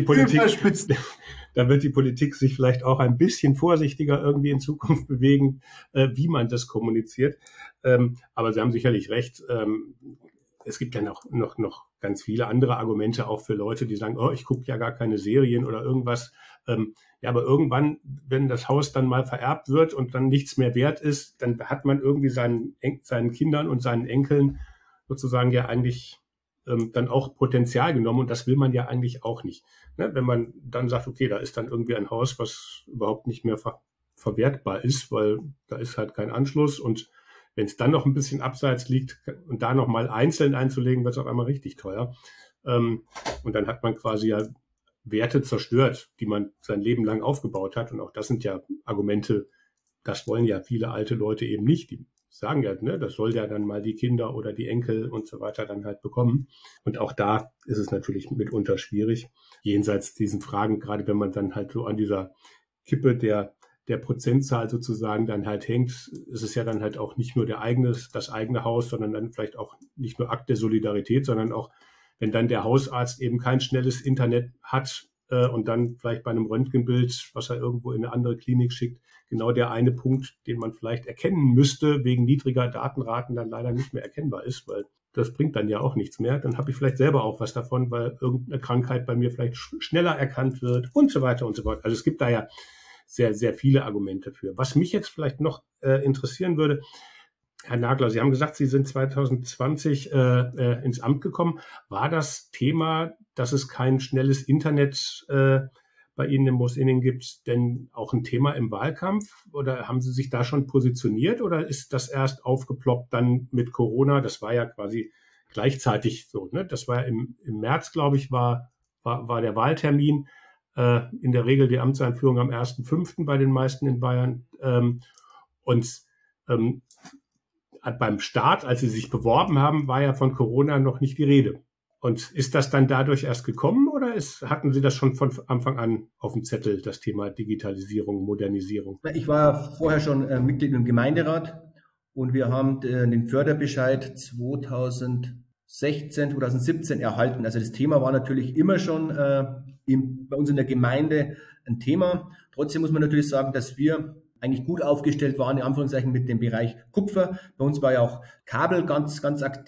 die Politik sich vielleicht auch ein bisschen vorsichtiger irgendwie in Zukunft bewegen, wie man das kommuniziert. Aber Sie haben sicherlich recht. Es gibt ja noch ganz viele andere Argumente auch für Leute, die sagen, oh, ich gucke ja gar keine Serien oder irgendwas. Ja, aber irgendwann, wenn das Haus dann mal vererbt wird und dann nichts mehr wert ist, dann hat man irgendwie seinen Kindern und seinen Enkeln sozusagen ja eigentlich dann auch Potenzial genommen und das will man ja eigentlich auch nicht. Ne? Wenn man dann sagt, okay, da ist dann irgendwie ein Haus, was überhaupt nicht mehr verwertbar ist, weil da ist halt kein Anschluss und wenn es dann noch ein bisschen abseits liegt und da noch mal einzeln einzulegen, wird es auf einmal richtig teuer. Und dann hat man quasi ja Werte zerstört, die man sein Leben lang aufgebaut hat. Und auch das sind ja Argumente, das wollen ja viele alte Leute eben nicht. Die sagen ja, ne, das soll ja dann mal die Kinder oder die Enkel und so weiter dann halt bekommen. Und auch da ist es natürlich mitunter schwierig, jenseits diesen Fragen, gerade wenn man dann halt so an dieser Kippe der Prozentzahl sozusagen dann halt hängt, ist es ja dann halt auch nicht nur das eigene Haus, sondern dann vielleicht auch nicht nur Akt der Solidarität, sondern auch, wenn dann der Hausarzt eben kein schnelles Internet hat und dann vielleicht bei einem Röntgenbild, was er irgendwo in eine andere Klinik schickt, genau der eine Punkt, den man vielleicht erkennen müsste, wegen niedriger Datenraten dann leider nicht mehr erkennbar ist, weil das bringt dann ja auch nichts mehr. Dann habe ich vielleicht selber auch was davon, weil irgendeine Krankheit bei mir vielleicht schneller erkannt wird und so weiter und so fort. Also es gibt da ja sehr, sehr viele Argumente für. Was mich jetzt vielleicht noch interessieren würde, Herr Nagler, Sie haben gesagt, Sie sind 2020 ins Amt gekommen. War das Thema, dass es kein schnelles Internet bei Ihnen in Mosinning gibt, denn auch ein Thema im Wahlkampf? Oder haben Sie sich da schon positioniert? Oder ist das erst aufgeploppt dann mit Corona? Das war ja quasi gleichzeitig so, ne? Das war im März, glaube ich, war der Wahltermin. in der Regel die Amtseinführung am 1.5. bei den meisten in Bayern. Und beim Start, als Sie sich beworben haben, war ja von Corona noch nicht die Rede. Und ist das dann dadurch erst gekommen oder hatten Sie das schon von Anfang an auf dem Zettel, das Thema Digitalisierung, Modernisierung? Ich war vorher schon Mitglied im Gemeinderat und wir haben den Förderbescheid 2017 erhalten. Also das Thema war natürlich immer schon bei uns in der Gemeinde ein Thema. Trotzdem muss man natürlich sagen, dass wir eigentlich gut aufgestellt waren, in Anführungszeichen, mit dem Bereich Kupfer. Bei uns war ja auch Kabel ganz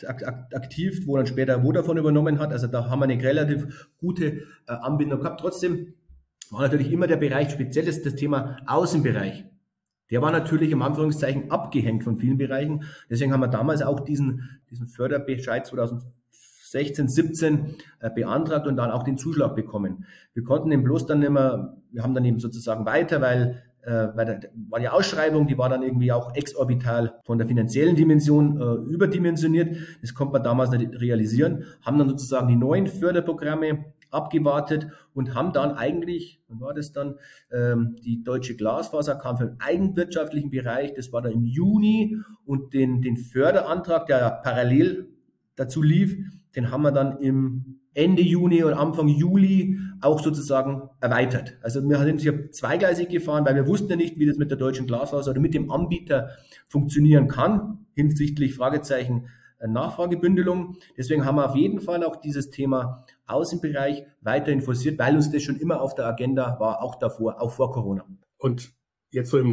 aktiv, wo dann später Vodafone übernommen hat. Also da haben wir eine relativ gute Anbindung gehabt. Trotzdem war natürlich immer der Bereich, speziell das Thema Außenbereich. Der war natürlich im Anführungszeichen abgehängt von vielen Bereichen. Deswegen haben wir damals auch diesen Förderbescheid 2016, 17 beantragt und dann auch den Zuschlag bekommen. Wir konnten den bloß dann immer, wir haben dann eben sozusagen weiter, weil war die Ausschreibung, die war dann irgendwie auch exorbital von der finanziellen Dimension überdimensioniert. Das konnte man damals nicht realisieren, haben dann sozusagen die neuen Förderprogramme abgewartet und haben dann eigentlich, wann war das dann, die Deutsche Glasfaser kam für den eigenwirtschaftlichen Bereich, das war dann im Juni, und den Förderantrag, der parallel dazu lief, den haben wir dann im Ende Juni oder Anfang Juli auch sozusagen erweitert. Also wir sind hier zweigleisig gefahren, weil wir wussten ja nicht, wie das mit der Deutschen Glasfaser oder mit dem Anbieter funktionieren kann, hinsichtlich Fragezeichen Nachfragebündelung. Deswegen haben wir auf jeden Fall auch dieses Thema Außenbereich weiterhin forciert, weil uns das schon immer auf der Agenda war, auch davor, auch vor Corona. Und jetzt so im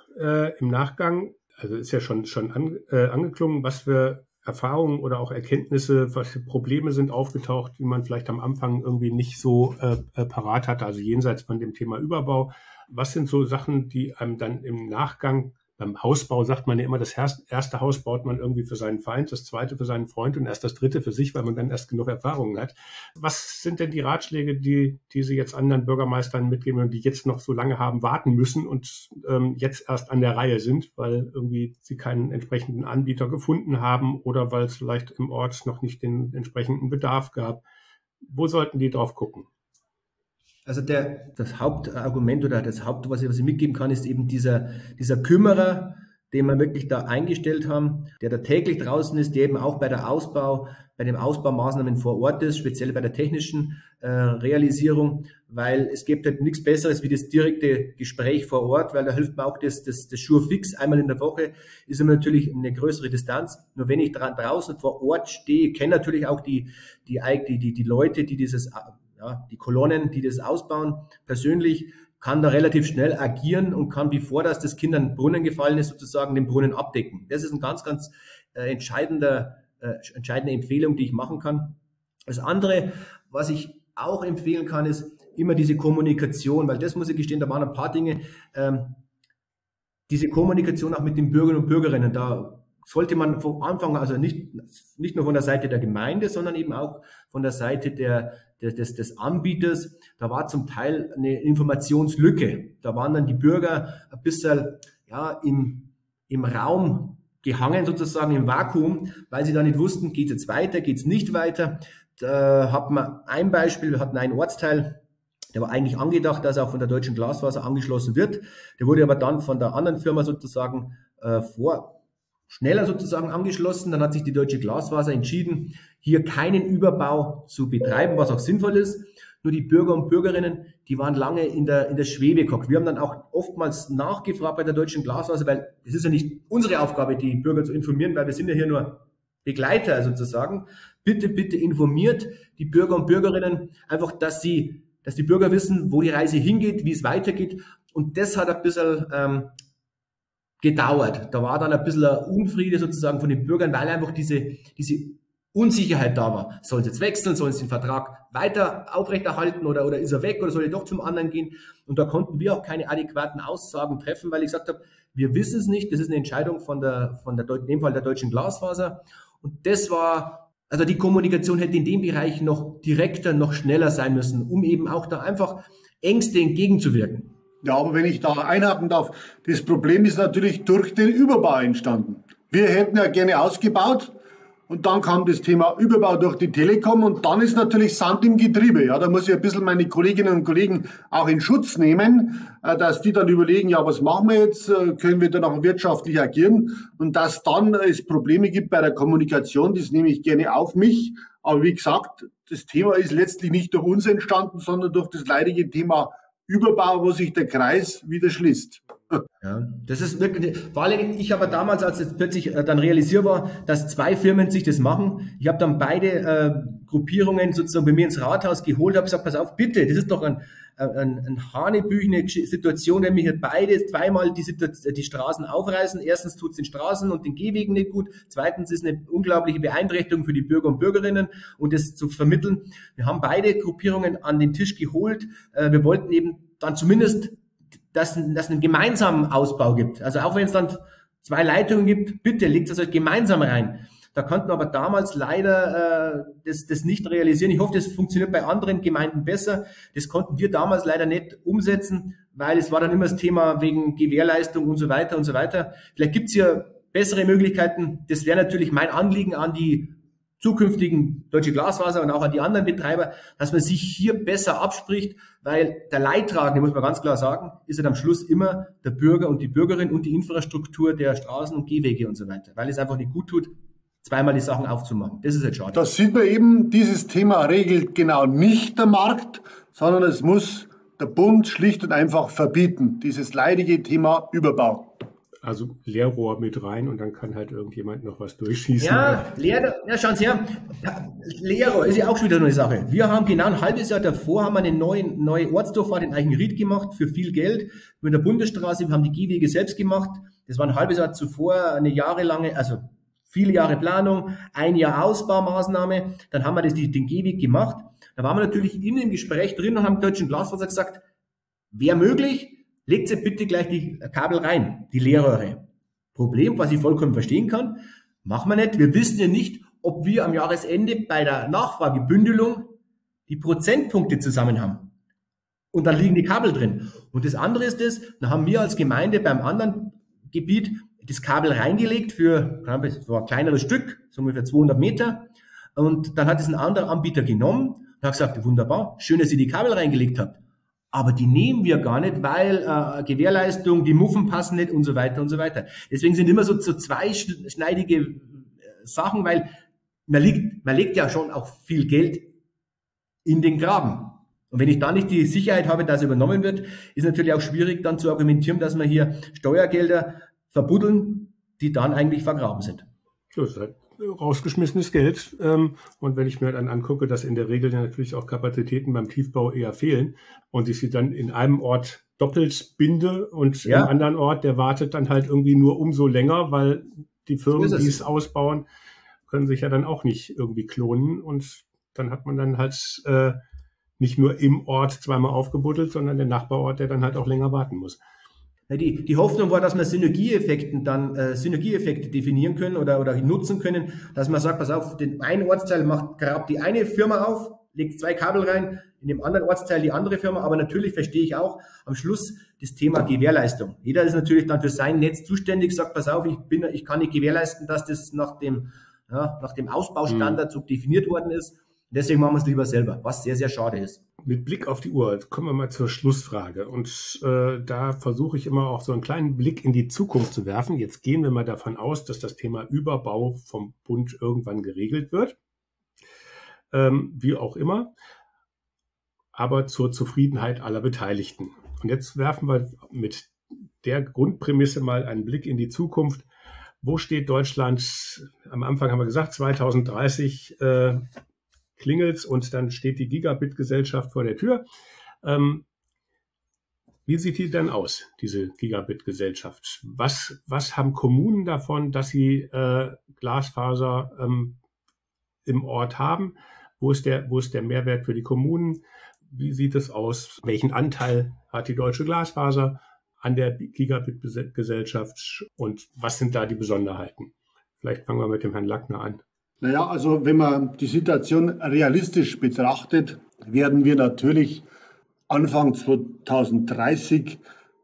Nachgang, also ist ja schon angeklungen, was für Erfahrungen oder auch Erkenntnisse, was für Probleme sind aufgetaucht, die man vielleicht am Anfang irgendwie nicht so parat hatte, also jenseits von dem Thema Überbau. Was sind so Sachen, die einem dann im Nachgang, beim Hausbau sagt man ja immer, das erste Haus baut man irgendwie für seinen Feind, das zweite für seinen Freund und erst das dritte für sich, weil man dann erst genug Erfahrungen hat. Was sind denn die Ratschläge, die Sie jetzt anderen Bürgermeistern mitgeben und die jetzt noch so lange haben warten müssen und jetzt erst an der Reihe sind, weil irgendwie sie keinen entsprechenden Anbieter gefunden haben oder weil es vielleicht im Ort noch nicht den entsprechenden Bedarf gab? Wo sollten die drauf gucken? Also das Hauptargument oder das was ich mitgeben kann, ist eben dieser Kümmerer, den wir wirklich da eingestellt haben, der da täglich draußen ist, der eben auch bei den Ausbaumaßnahmen vor Ort ist, speziell bei der technischen Realisierung, weil es gibt halt nichts Besseres wie das direkte Gespräch vor Ort, weil da hilft mir auch das Sure-Fix einmal in der Woche, ist immer natürlich eine größere Distanz. Nur wenn ich draußen vor Ort stehe, kenne natürlich auch die Leute, die die Kolonnen, die das ausbauen, persönlich, kann da relativ schnell agieren und kann, bevor das Kind an den Brunnen gefallen ist, sozusagen den Brunnen abdecken. Das ist eine ganz, ganz entscheidende Empfehlung, die ich machen kann. Das andere, was ich auch empfehlen kann, ist immer diese Kommunikation, weil das muss ich gestehen, da waren ein paar Dinge, diese Kommunikation auch mit den Bürgern und Bürgerinnen, da sollte man von Anfang, also nicht nur von der Seite der Gemeinde, sondern eben auch von der Seite des Anbieters, da war zum Teil eine Informationslücke. Da waren dann die Bürger ein bisschen im Raum gehangen, sozusagen im Vakuum, weil sie da nicht wussten, geht es jetzt weiter, geht es nicht weiter. Da hat man ein Beispiel, wir hatten einen Ortsteil, der war eigentlich angedacht, dass er auch von der Deutschen Glasfaser angeschlossen wird. Der wurde aber dann von der anderen Firma sozusagen schneller sozusagen angeschlossen. Dann hat sich die Deutsche Glasfaser entschieden, hier keinen Überbau zu betreiben, was auch sinnvoll ist. Nur die Bürger und Bürgerinnen, die waren lange in der Schwebe gehockt. Wir haben dann auch oftmals nachgefragt bei der Deutschen Glasfaser, weil es ist ja nicht unsere Aufgabe, die Bürger zu informieren, weil wir sind ja hier nur Begleiter sozusagen. Bitte informiert die Bürger und Bürgerinnen einfach, dass die Bürger wissen, wo die Reise hingeht, wie es weitergeht. Und das hat ein bisschen gedauert. Da war dann ein bisschen Unfriede sozusagen von den Bürgern, weil einfach diese Unsicherheit da war. Sollen sie jetzt wechseln? Sollen sie den Vertrag weiter aufrechterhalten oder ist er weg oder soll er doch zum anderen gehen? Und da konnten wir auch keine adäquaten Aussagen treffen, weil ich gesagt habe, wir wissen es nicht. Das ist eine Entscheidung in dem Fall der Deutschen Glasfaser. Und das war, also die Kommunikation hätte in dem Bereich noch direkter, noch schneller sein müssen, um eben auch da einfach Ängste entgegenzuwirken. Ja, aber wenn ich da einhaken darf, das Problem ist natürlich durch den Überbau entstanden. Wir hätten ja gerne ausgebaut Und dann kam das Thema Überbau durch die Telekom und dann ist natürlich Sand im Getriebe. Ja, da muss ich ein bisschen meine Kolleginnen und Kollegen auch in Schutz nehmen, dass die dann überlegen, ja, was machen wir jetzt? Können wir dann auch wirtschaftlich agieren? Und dass dann es Probleme gibt bei der Kommunikation, das nehme ich gerne auf mich. Aber wie gesagt, das Thema ist letztlich nicht durch uns entstanden, sondern durch das leidige Thema Überbau, wo sich der Kreis wieder schließt. Ja, das ist wirklich, vor allem ich aber damals, als es plötzlich dann realisiert dass 2 Firmen sich das machen, ich habe dann beide Gruppierungen sozusagen bei mir ins Rathaus geholt, habe gesagt, pass auf, bitte, das ist doch ein hanebüchene Situation, wenn wir hier beide zweimal die Straßen aufreißen. Erstens tut es den Straßen und den Gehwegen nicht gut. Zweitens ist eine unglaubliche Beeinträchtigung für die Bürger und Bürgerinnen und das zu vermitteln. Wir haben beide Gruppierungen an den Tisch geholt. Wir wollten eben dann zumindest dass es einen gemeinsamen Ausbau gibt. Also auch wenn es dann 2 Leitungen gibt, bitte legt das euch gemeinsam rein. Da konnten aber damals leider das nicht realisieren. Ich hoffe, das funktioniert bei anderen Gemeinden besser. Das konnten wir damals leider nicht umsetzen, weil es war dann immer das Thema wegen Gewährleistung und so weiter und so weiter. Vielleicht gibt es hier bessere Möglichkeiten. Das wäre natürlich mein Anliegen an die zukünftigen Deutsche Glasfaser und auch an die anderen Betreiber, dass man sich hier besser abspricht, weil der Leidtragende, muss man ganz klar sagen, ist halt am Schluss immer der Bürger und die Bürgerin und die Infrastruktur der Straßen und Gehwege und so weiter, weil es einfach nicht gut tut, zweimal die Sachen aufzumachen. Das ist jetzt schade. Das sieht man eben, dieses Thema regelt genau nicht der Markt, sondern es muss der Bund schlicht und einfach verbieten, dieses leidige Thema Überbau. Also Leerrohr mit rein und dann kann halt irgendjemand noch was durchschießen. Ja, schauen Sie her, Leerrohr ist ja auch schon wieder eine Sache. Wir haben genau ein halbes Jahr davor haben wir eine neue Ortsdurchfahrt in Eichenried gemacht für viel Geld mit der Bundesstraße. Wir haben die Gehwege selbst gemacht. Das war ein halbes Jahr zuvor eine jahrelange, also viele Jahre Planung, 1 Jahr Ausbaumaßnahme. Dann haben wir den Gehweg gemacht. Da waren wir natürlich in dem Gespräch drin und haben Deutschen Glasfaser gesagt, wäre möglich, legt sie bitte gleich die Kabel rein, die Leerrohre. Problem, was ich vollkommen verstehen kann, machen wir nicht. Wir wissen ja nicht, ob wir am Jahresende bei der Nachfragebündelung die Prozentpunkte zusammen haben. Und dann liegen die Kabel drin. Und das andere ist das, dann haben wir als Gemeinde beim anderen Gebiet das Kabel reingelegt für ein kleineres Stück, so ungefähr 200 Meter. Und dann hat es ein anderer Anbieter genommen und hat gesagt, wunderbar, schön, dass ihr die Kabel reingelegt habt. Aber die nehmen wir gar nicht, weil Gewährleistung, die Muffen passen nicht und so weiter und so weiter. Deswegen sind immer so zweischneidige Sachen, weil man legt ja schon auch viel Geld in den Graben. Und wenn ich da nicht die Sicherheit habe, dass übernommen wird, ist natürlich auch schwierig dann zu argumentieren, dass wir hier Steuergelder verbuddeln, die dann eigentlich vergraben sind. Das ist halt rausgeschmissenes Geld. Und wenn ich mir dann angucke, dass in der Regel natürlich auch Kapazitäten beim Tiefbau eher fehlen und ich sie dann in einem Ort doppelt binde und im anderen Ort, der wartet dann halt irgendwie nur umso länger, weil die Firmen, die es ausbauen, können sich ja dann auch nicht irgendwie klonen und dann hat man dann halt nicht nur im Ort zweimal aufgebuddelt, sondern der Nachbarort, der dann halt auch länger warten muss. Die Hoffnung war, dass wir Synergieeffekte definieren können oder nutzen können, dass man sagt, pass auf, den einen Ortsteil grabt die eine Firma auf, legt 2 Kabel rein, in dem anderen Ortsteil die andere Firma, aber natürlich verstehe ich auch am Schluss das Thema Gewährleistung. Jeder ist natürlich dann für sein Netz zuständig, sagt, pass auf, ich kann nicht gewährleisten, dass das nach dem Ausbaustandard so definiert worden ist. Deswegen machen wir es lieber selber, was sehr, sehr schade ist. Mit Blick auf die Uhr kommen wir mal zur Schlussfrage. Und da versuche ich immer auch so einen kleinen Blick in die Zukunft zu werfen. Jetzt gehen wir mal davon aus, dass das Thema Überbau vom Bund irgendwann geregelt wird. Wie auch immer. Aber zur Zufriedenheit aller Beteiligten. Und jetzt werfen wir mit der Grundprämisse mal einen Blick in die Zukunft. Wo steht Deutschland? Am Anfang haben wir gesagt, 2030 klingelt's und dann steht die Gigabit-Gesellschaft vor der Tür. Wie sieht die denn aus, diese Gigabit-Gesellschaft? Was haben Kommunen davon, dass sie Glasfaser im Ort haben? Wo ist der Mehrwert für die Kommunen? Wie sieht es aus? Welchen Anteil hat die Deutsche Glasfaser an der Gigabit-Gesellschaft und was sind da die Besonderheiten? Vielleicht fangen wir mit dem Herrn Lackner an. Naja, also wenn man die Situation realistisch betrachtet, werden wir natürlich Anfang 2030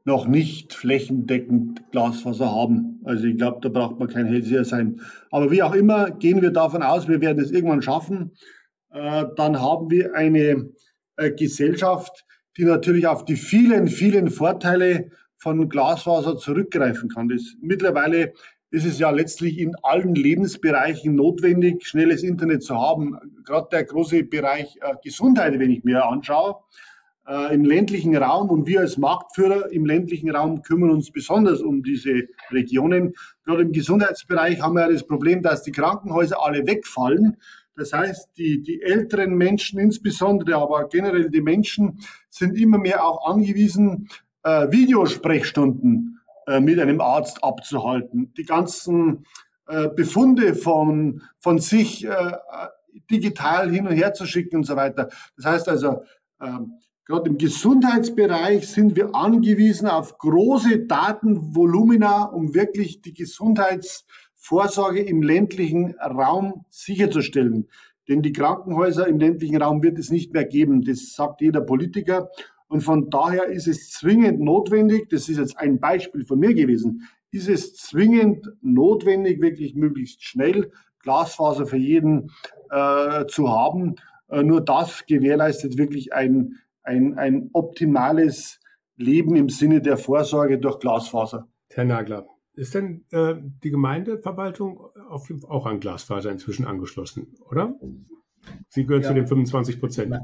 noch nicht flächendeckend Glasfaser haben. Also ich glaube, da braucht man kein Hellseher sein. Aber wie auch immer, gehen wir davon aus, wir werden es irgendwann schaffen. Dann haben wir eine Gesellschaft, die natürlich auf die vielen, vielen Vorteile von Glasfaser zurückgreifen kann. Mittlerweile ist es ja letztlich in allen Lebensbereichen notwendig, schnelles Internet zu haben. Gerade der große Bereich Gesundheit, wenn ich mir anschaue, im ländlichen Raum, und wir als Marktführer im ländlichen Raum kümmern uns besonders um diese Regionen. Gerade im Gesundheitsbereich haben wir ja das Problem, dass die Krankenhäuser alle wegfallen. Das heißt, die älteren Menschen insbesondere, aber generell die Menschen sind immer mehr auch angewiesen, Videosprechstunden mit einem Arzt abzuhalten. Die ganzen Befunde von sich digital hin und her zu schicken und so weiter. Das heißt also, gerade im Gesundheitsbereich sind wir angewiesen auf große Datenvolumina, um wirklich die Gesundheitsvorsorge im ländlichen Raum sicherzustellen. Denn die Krankenhäuser im ländlichen Raum wird es nicht mehr geben. Das sagt jeder Politiker. Und von daher ist es zwingend notwendig, das ist jetzt ein Beispiel von mir gewesen, ist es zwingend notwendig, wirklich möglichst schnell Glasfaser für jeden zu haben. Nur das gewährleistet wirklich ein optimales Leben im Sinne der Vorsorge durch Glasfaser. Herr Nagler, ist denn die Gemeindeverwaltung auch an Glasfaser inzwischen angeschlossen, oder? Sie gehört zu den 25%.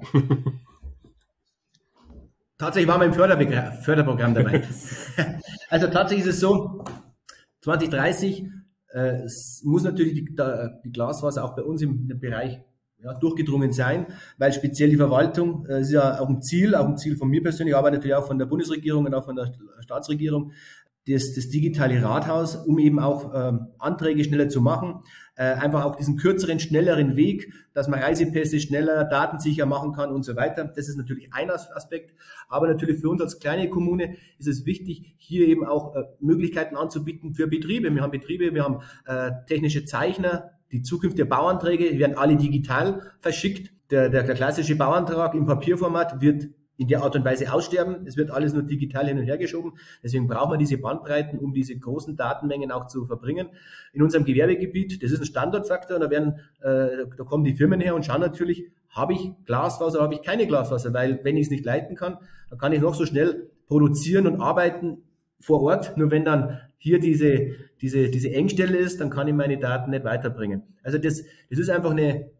Tatsächlich waren wir im Förderprogramm dabei. Also tatsächlich ist es so, 2030 muss natürlich die Glasfaser auch bei uns im Bereich durchgedrungen sein, weil speziell die Verwaltung, ist ja auch ein Ziel von mir persönlich, aber natürlich auch von der Bundesregierung und auch von der Staatsregierung, das digitale Rathaus, um eben auch Anträge schneller zu machen, einfach auch diesen kürzeren, schnelleren Weg, dass man Reisepässe schneller, datensicher machen kann und so weiter. Das ist natürlich ein Aspekt, aber natürlich für uns als kleine Kommune ist es wichtig, hier eben auch Möglichkeiten anzubieten für Betriebe. Wir haben Betriebe, wir haben technische Zeichner, die Zukunft der Bauanträge werden alle digital verschickt. Der klassische Bauantrag im Papierformat wird in der Art und Weise aussterben. Es wird alles nur digital hin und her geschoben. Deswegen brauchen wir diese Bandbreiten, um diese großen Datenmengen auch zu verbringen. In unserem Gewerbegebiet, das ist ein Standortfaktor, da kommen die Firmen her und schauen natürlich, habe ich Glasfaser, habe ich keine Glasfaser, weil wenn ich es nicht leiten kann, dann kann ich noch so schnell produzieren und arbeiten vor Ort. Nur wenn dann hier diese Engstelle ist, dann kann ich meine Daten nicht weiterbringen. Also das ist einfach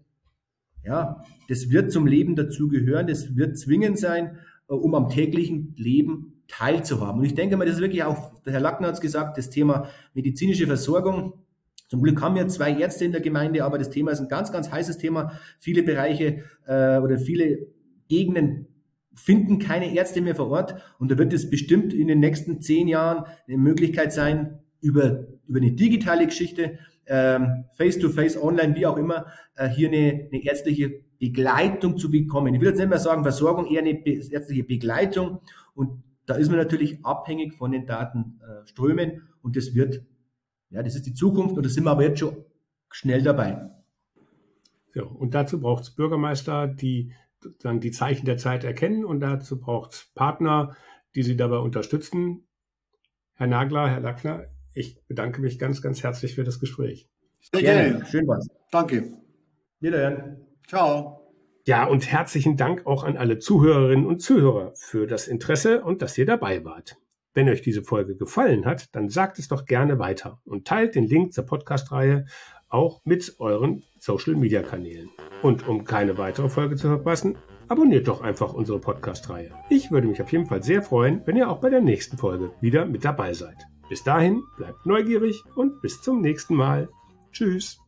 das wird zum Leben dazugehören, das wird zwingend sein, um am täglichen Leben teilzuhaben. Und ich denke mal, das ist wirklich auch, der Herr Lackner hat es gesagt, das Thema medizinische Versorgung. Zum Glück haben wir 2 Ärzte in der Gemeinde, aber das Thema ist ein ganz, ganz heißes Thema. Viele Bereiche oder viele Gegenden finden keine Ärzte mehr vor Ort. Und da wird es bestimmt in den nächsten 10 Jahren eine Möglichkeit sein, über eine digitale Geschichte, face-to-face, online, wie auch immer, hier eine ärztliche Begleitung zu bekommen. Ich will jetzt nicht mehr sagen Versorgung, eher eine ärztliche Begleitung. Und da ist man natürlich abhängig von den Datenströmen. Und das ist die Zukunft. Und da sind wir aber jetzt schon schnell dabei. Ja, und dazu braucht es Bürgermeister, die dann die Zeichen der Zeit erkennen. Und dazu braucht es Partner, die sie dabei unterstützen. Herr Nagler, Herr Lackner, ich bedanke mich ganz, ganz herzlich für das Gespräch. Sehr gerne. Schön war's. Danke. Wiederhören. Ciao. Ja, und herzlichen Dank auch an alle Zuhörerinnen und Zuhörer für das Interesse und dass ihr dabei wart. Wenn euch diese Folge gefallen hat, dann sagt es doch gerne weiter und teilt den Link zur Podcast-Reihe auch mit euren Social-Media-Kanälen. Und um keine weitere Folge zu verpassen, abonniert doch einfach unsere Podcast-Reihe. Ich würde mich auf jeden Fall sehr freuen, wenn ihr auch bei der nächsten Folge wieder mit dabei seid. Bis dahin, bleibt neugierig und bis zum nächsten Mal. Tschüss.